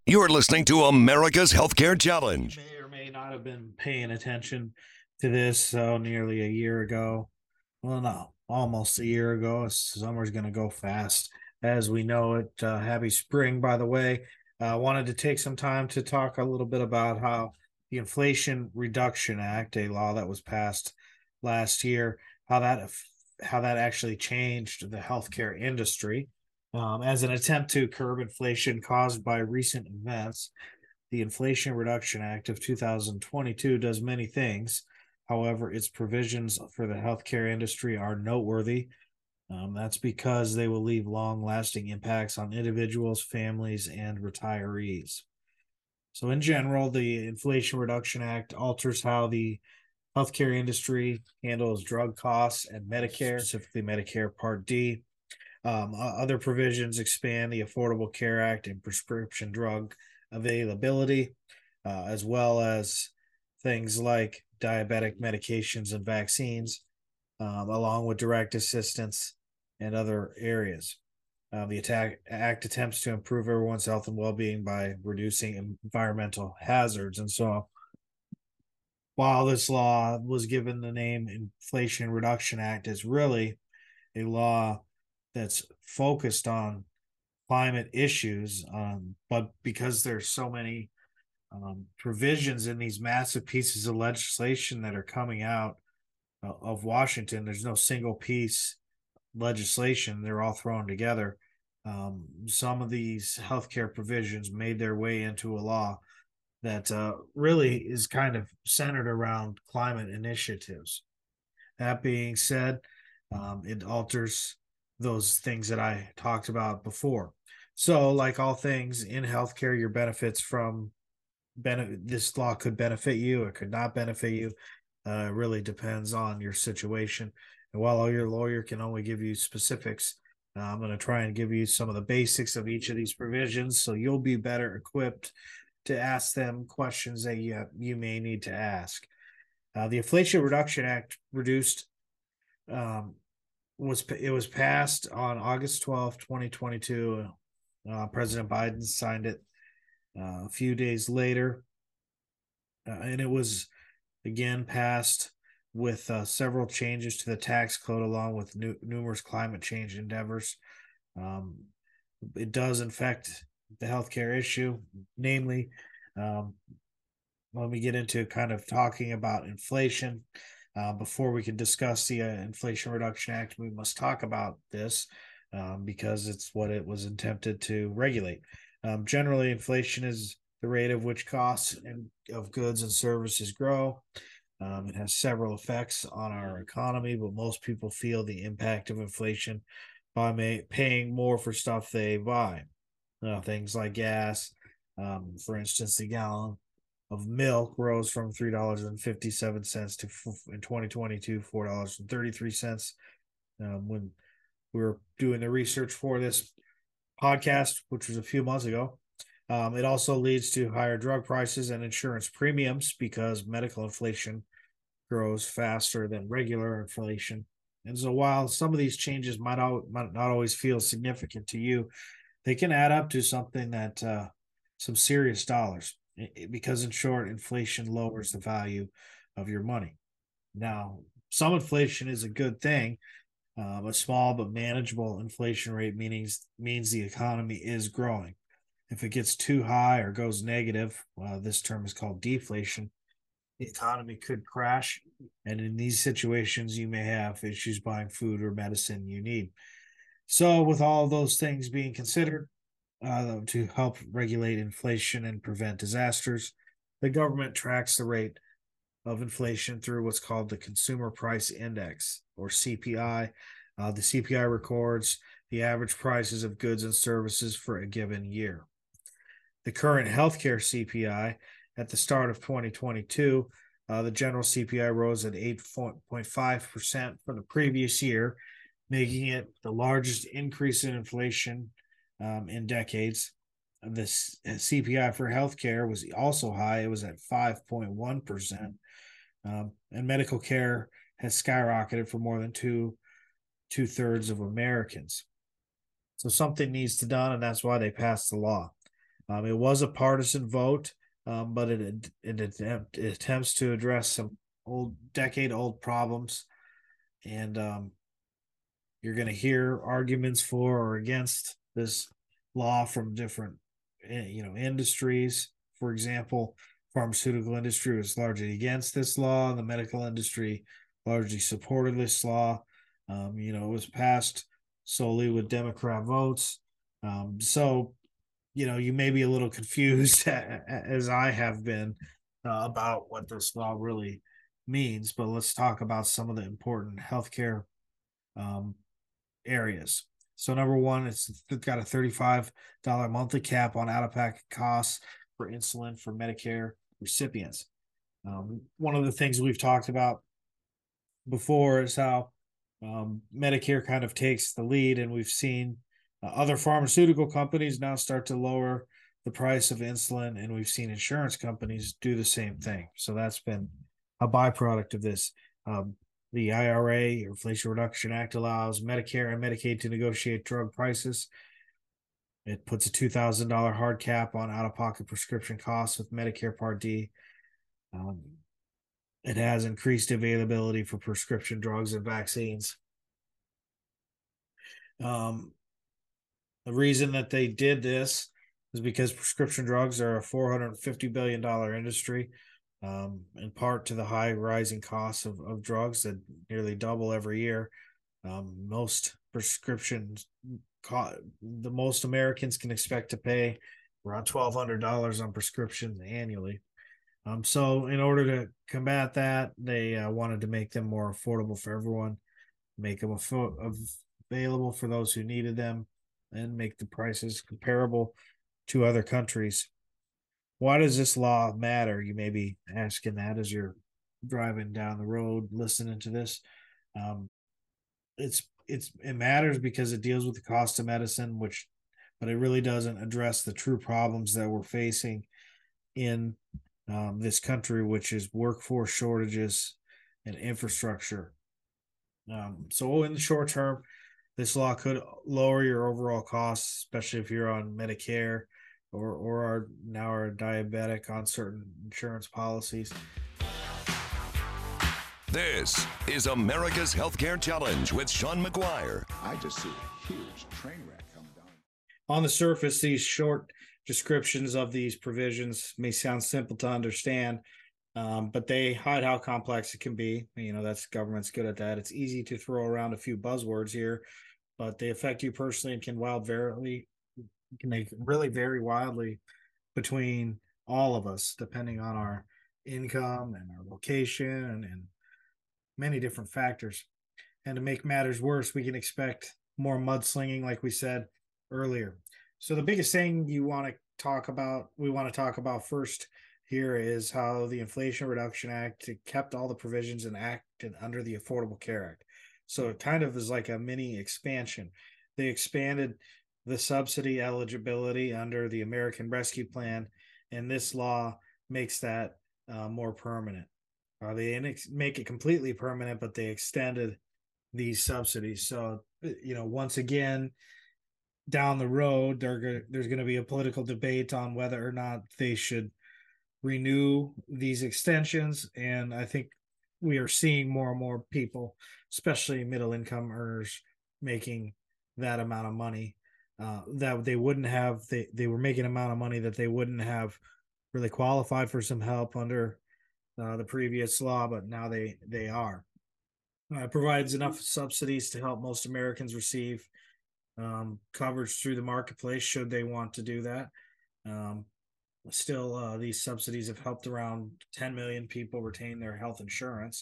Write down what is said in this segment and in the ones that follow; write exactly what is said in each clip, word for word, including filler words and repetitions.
You're listening to America's Healthcare Challenge. You may or may not have been paying attention to this so nearly a year ago. Well, no, almost a year ago. Summer's going to go fast as we know it. Uh, happy spring, by the way. I uh, wanted to take some time to talk a little bit about how the Inflation Reduction Act, a law that was passed last year, how that how that actually changed the healthcare industry um, as an attempt to curb inflation caused by recent events. The Inflation Reduction Act of two thousand twenty-two does many things. However, its provisions for the healthcare industry are noteworthy. Um, that's because they will leave long-lasting impacts on individuals, families, and retirees. So in general, the Inflation Reduction Act alters how the healthcare industry handles drug costs and Medicare, specifically Medicare Part D. Um, other provisions expand the Affordable Care Act and prescription drug availability, uh, as well as things like diabetic medications and vaccines, um, along with direct assistance and other areas. Uh, the attack, act attempts to improve everyone's health and well-being by reducing environmental hazards. And so while this law was given the name Inflation Reduction Act, it's really a law that's focused on climate issues, um, but because there's so many um, provisions in these massive pieces of legislation that are coming out uh, of Washington, there's no single piece legislation. They're all thrown together. Um, some of these healthcare provisions made their way into a law that uh, really is kind of centered around climate initiatives. That being said, um, it alters those things that I talked about before. So, like all things in healthcare, your benefits from benefit this law could benefit you, it could not benefit you. Uh, it really depends on your situation. And while your lawyer can only give you specifics, uh, I'm going to try and give you some of the basics of each of these provisions so you'll be better equipped to ask them questions that you, you may need to ask. Uh, the Inflation Reduction Act reduced um, was it was passed on August twelfth, twenty twenty-two. Uh, President Biden signed it uh, a few days later, uh, and it was again passed with uh, several changes to the tax code, along with new, numerous climate change endeavors. Um, it does affect the healthcare issue, namely, um, when we get into kind of talking about inflation. Uh, before we can discuss the uh, Inflation Reduction Act, we must talk about this um, because it's what it was intended to regulate. Um, generally, inflation is the rate of which costs and of goods and services grow. Um, it has several effects on our economy, but most people feel the impact of inflation by may, paying more for stuff they buy. Uh, things like gas, um, for instance, the gallon of milk rose from three dollars and fifty-seven cents to in twenty twenty-two four dollars and thirty-three cents. Um, when we were doing the research for this podcast, which was a few months ago, um, it also leads to higher drug prices and insurance premiums because medical inflation grows faster than regular inflation. And so while some of these changes might, al- might not always feel significant to you, they can add up to something that uh, some serious dollars, because in short, inflation lowers the value of your money. Now, some inflation is a good thing. Um, a small but manageable inflation rate means means the economy is growing. If it gets too high or goes negative, uh, this term is called deflation. The economy could crash, and in these situations, you may have issues buying food or medicine you need. So, with all those things being considered, uh, to help regulate inflation and prevent disasters, the government tracks the rate of inflation through what's called the Consumer Price Index, or C P I. Uh, the C P I records the average prices of goods and services for a given year. The current healthcare C P I at the start of twenty twenty-two, uh, the general C P I rose at eight point five percent from the previous year, making it the largest increase in inflation um, in decades. The C P I for healthcare was also high. It was at five point one percent. Um, and medical care has skyrocketed for more than two, two-thirds of Americans. So something needs to be done, and that's why they passed the law. Um, it was a partisan vote, um, but it, it, attempt, it attempts to address some old, decade old problems. And um, you're going to hear arguments for or against this law from different, you know, industries. For example, pharmaceutical industry was largely against this law, and the medical industry largely supported this law. Um, you know, it was passed solely with Democrat votes. Um, so, you know, you may be a little confused, as I have been, uh, about what this law really means. But let's talk about some of the important healthcare um, areas. So, number one, it's got a thirty-five dollars monthly cap on out-of-pocket costs for insulin for Medicare recipients. Um, one of the things we've talked about before is how um, Medicare kind of takes the lead, and we've seen uh, other pharmaceutical companies now start to lower the price of insulin, and we've seen insurance companies do the same thing. So that's been a byproduct of this. Um, the I R A, Inflation Reduction Act, allows Medicare and Medicaid to negotiate drug prices. It puts a two thousand dollars hard cap on out-of-pocket prescription costs with Medicare Part D. Um, it has increased availability for prescription drugs and vaccines. Um, the reason that they did this is because prescription drugs are a four hundred fifty billion dollars industry, um, in part to the high rising costs of, of drugs that nearly double every year. Um, most prescriptions, the most Americans can expect to pay around twelve hundred dollars on prescriptions annually. Um, so in order to combat that, they uh, wanted to make them more affordable for everyone, make them available for those who needed them, and make the prices comparable to other countries. Why does this law matter? You may be asking that as you're driving down the road listening to this. Um, it's it's it matters because it deals with the cost of medicine, which, but it really doesn't address the true problems that we're facing in um, this country, which is workforce shortages and infrastructure. Um, so in the short term, this law could lower your overall costs, especially if you're on Medicare or or are now are diabetic on certain insurance policies. This is America's Healthcare Challenge with Sean McGuire. I just see a huge train wreck coming down. On the surface, these short descriptions of these provisions may sound simple to understand, um, but they hide how complex it can be. You know, that's government's good at that. It's easy to throw around a few buzzwords here, but they affect you personally and can wild very can they really vary wildly between all of us, depending on our income and our location and, and many different factors. And to make matters worse, we can expect more mudslinging, like we said earlier. So the biggest thing you want to talk about, we want to talk about first here is how the Inflation Reduction Act kept all the provisions enacted under the Affordable Care Act. So it kind of is like a mini expansion. They expanded the subsidy eligibility under the American Rescue Plan, and this law makes that uh, more permanent. Uh, they inex- make it completely permanent, but they extended these subsidies. So, you know, once again, down the road, there, there's going to be a political debate on whether or not they should renew these extensions. And I think we are seeing more and more people, especially middle income earners, making that amount of money uh, that they wouldn't have. They, they were making an amount of money that they wouldn't have really qualified for some help under uh, the previous law, but now they, they are. Uh, it provides enough subsidies to help most Americans receive um, coverage through the marketplace should they want to do that. Um, still, uh, these subsidies have helped around ten million people retain their health insurance.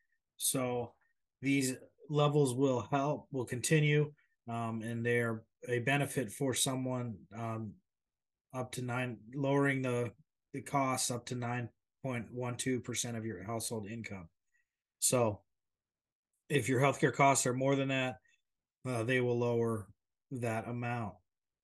So these levels will help, will continue, um, and they're a benefit for someone um, up to nine, lowering the, the costs up to nine point one two percent of your household income. So if your healthcare costs are more than that, uh, they will lower that amount.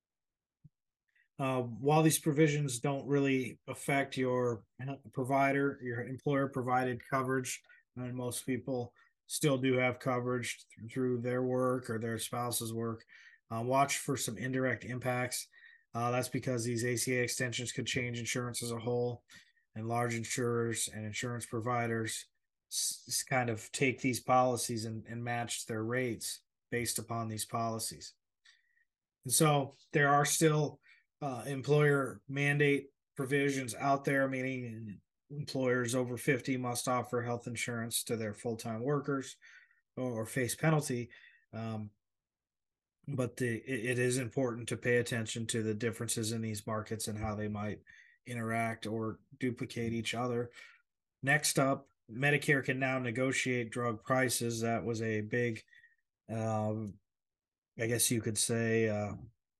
Uh, while these provisions don't really affect your provider, your employer provided coverage, and most people still do have coverage th- through their work or their spouse's work, uh, watch for some indirect impacts. Uh, that's because these A C A extensions could change insurance as a whole, and large insurers and insurance providers s- kind of take these policies and, and match their rates based upon these policies. And so there are still uh, employer mandate provisions out there, meaning employers over fifty must offer health insurance to their full-time workers or, or face penalty. Um, but the, it, it is important to pay attention to the differences in these markets and how they might interact or duplicate each other. Next up, Medicare can now negotiate drug prices. That was a big, um, I guess you could say, uh,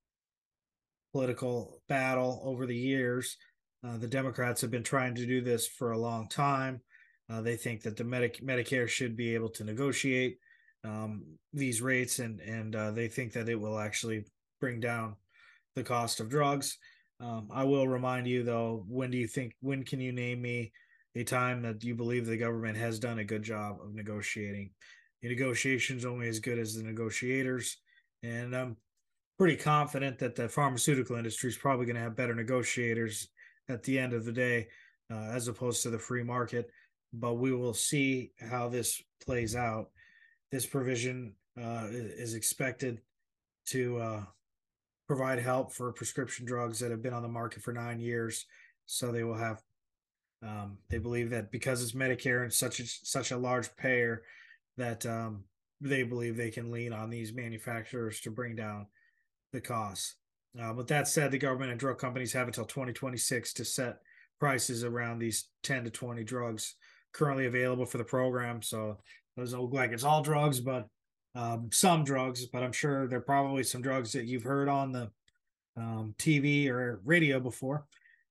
political battle over the years. Uh, the Democrats have been trying to do this for a long time. Uh, they think that the Medi- Medicare should be able to negotiate um, these rates, and and uh, they think that it will actually bring down the cost of drugs. Um, I will remind you though, when do you think? When can you name me a time that you believe the government has done a good job of negotiating? The negotiation's only as good as the negotiators, and I'm pretty confident that the pharmaceutical industry is probably going to have better negotiators at the end of the day, uh, as opposed to the free market. But we will see how this plays out. This provision uh, is expected to uh, provide help for prescription drugs that have been on the market for nine years. So they will have, um, they believe that because it's Medicare and such a, such a large payer, that um, they believe they can lean on these manufacturers to bring down the costs. Uh, with that said, the government and drug companies have until twenty twenty-six to set prices around these ten to twenty drugs currently available for the program. So it doesn't look like it's all drugs, but um, some drugs. But I'm sure there are probably some drugs that you've heard on the um, T V or radio before.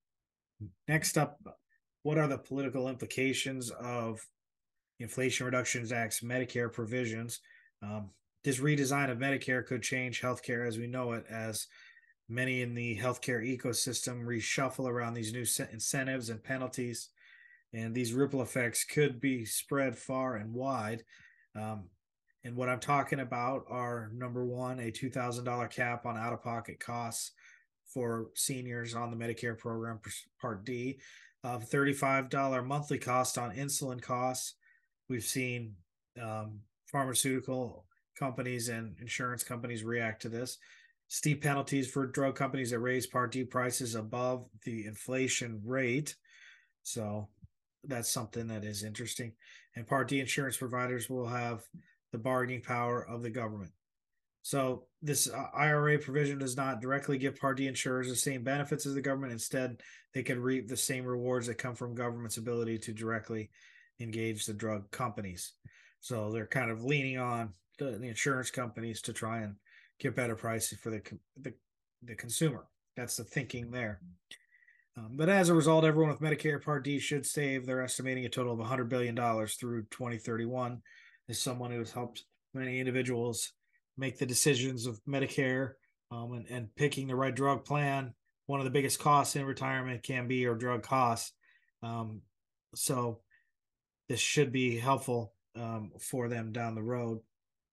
Next up, what are the political implications of Inflation Reduction Act's Medicare provisions? Um, this redesign of Medicare could change healthcare as we know it, as many in the healthcare ecosystem reshuffle around these new incentives and penalties, and these ripple effects could be spread far and wide. Um, and what I'm talking about are, number one, a two thousand dollars cap on out-of-pocket costs for seniors on the Medicare program, Part D, of thirty-five dollars monthly cost on insulin costs. We've seen um, pharmaceutical companies and insurance companies react to this. Steep penalties for drug companies that raise Part D prices above the inflation rate. So that's something that is interesting. And Part D insurance providers will have the bargaining power of the government. So this I R A provision does not directly give Part D insurers the same benefits as the government. Instead, they can reap the same rewards that come from government's ability to directly engage the drug companies. So they're kind of leaning on the, the insurance companies to try and get better prices for the, the, the consumer. That's the thinking there. Um, but as a result, everyone with Medicare Part D should save. They're estimating a total of one hundred billion dollars through twenty thirty-one. As someone who has helped many individuals make the decisions of Medicare um, and, and picking the right drug plan, one of the biggest costs in retirement can be your drug costs. Um, so this should be helpful um, for them down the road.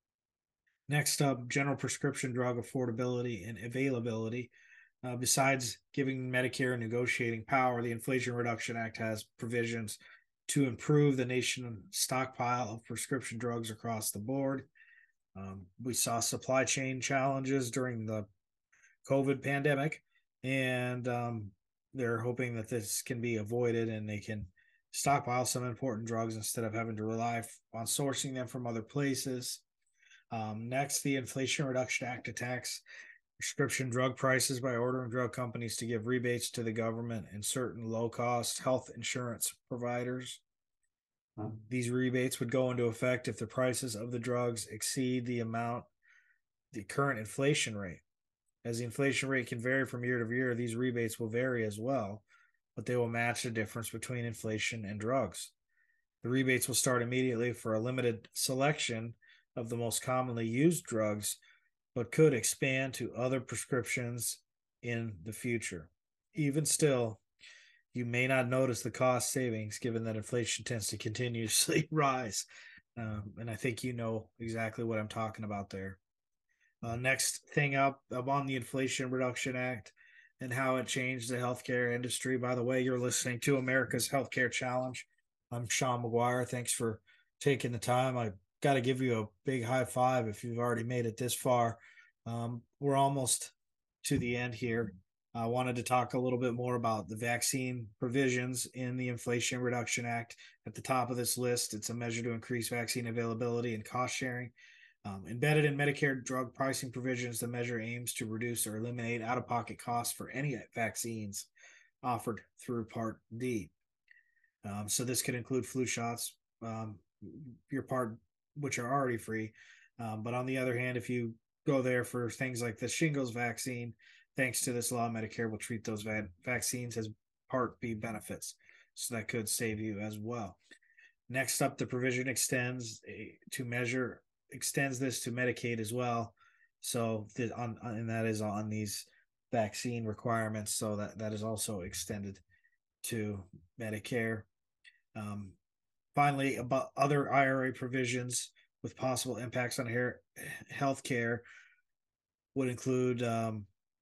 Next up, general prescription drug affordability and availability. Uh, besides giving Medicare negotiating power, the Inflation Reduction Act has provisions to improve the nation's stockpile of prescription drugs across the board. Um, we saw supply chain challenges during the COVID pandemic, and um, they're hoping that this can be avoided and they can stockpile some important drugs instead of having to rely on sourcing them from other places. Um, next, the Inflation Reduction Act attacks prescription drug prices by ordering drug companies to give rebates to the government and certain low-cost health insurance providers. Um, these rebates would go into effect if the prices of the drugs exceed the amount, the current inflation rate. As the inflation rate can vary from year to year, these rebates will vary as well, but they will match the difference between inflation and drugs. The rebates will start immediately for a limited selection of the most commonly used drugs, but could expand to other prescriptions in the future. Even still, you may not notice the cost savings given that inflation tends to continuously rise. Um, and I think you know exactly what I'm talking about there. Uh, next thing up, up on the Inflation Reduction Act, and how it changed the healthcare industry. By the way, you're listening to America's Healthcare Challenge. I'm Sean McGuire. Thanks for taking the time. I got to give you a big high five if you've already made it this far. Um, we're almost to the end here. I wanted to talk a little bit more about the vaccine provisions in the Inflation Reduction Act. At the top of this list, it's a measure to increase vaccine availability and cost sharing. Um, embedded in Medicare drug pricing provisions, the measure aims to reduce or eliminate out-of-pocket costs for any vaccines offered through Part D. Um, so this could include flu shots, um, your part, which are already free. Um, but on the other hand, if you go there for things like the shingles vaccine, thanks to this law, Medicare will treat those va- vaccines as Part B benefits. So that could save you as well. Next up, the provision extends a, to measure extends this to Medicaid as well. So the, on, and that is on these vaccine requirements. So that, that is also extended to Medicare. Um, finally, about other I R A provisions with possible impacts on hair, health care would include um,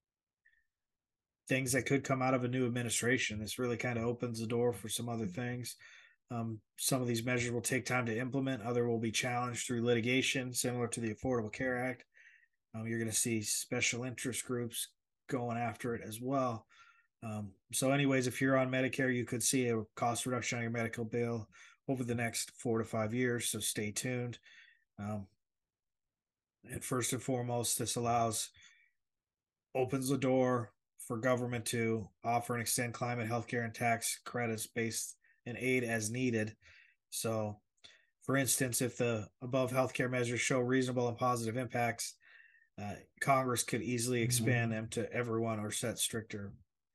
things that could come out of a new administration. This really kind of opens the door for some other things. Um, some of these measures will take time to implement. Other will be challenged through litigation, similar to the Affordable Care Act. Um, you're going to see special interest groups going after it as well. Um, so anyways, if you're on Medicare, you could see a cost reduction on your medical bill over the next four to five years. So stay tuned. Um, and first and foremost, this allows, opens the door for government to offer and extend climate, healthcare, and tax credits based in aid as needed. So, for instance, if the above healthcare measures show reasonable and positive impacts, uh, Congress could easily expand them to everyone or set stricter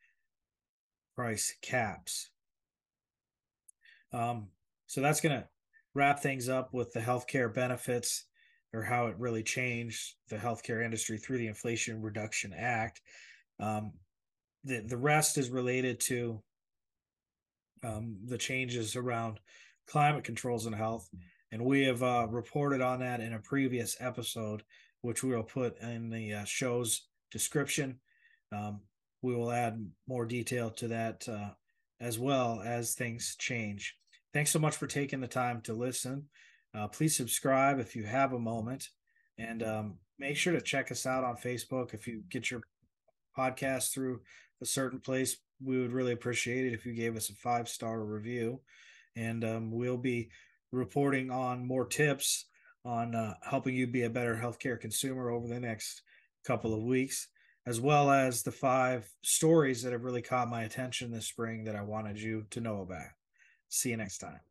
price caps. Um, so that's going to wrap things up with the healthcare benefits, or how it really changed the healthcare industry through the Inflation Reduction Act. Um, the, the rest is related to um, the changes around climate controls and health. And we have uh, reported on that in a previous episode, which we will put in the uh, show's description. Um, we will add more detail to that uh, as well as things change. Thanks so much for taking the time to listen. Uh, please subscribe if you have a moment, and um, make sure to check us out on Facebook. If you get your podcast through a certain place, we would really appreciate it if you gave us a five-star review. And um, we'll be reporting on more tips on uh, helping you be a better healthcare consumer over the next couple of weeks, as well as the five stories that have really caught my attention this spring that I wanted you to know about. See you next time.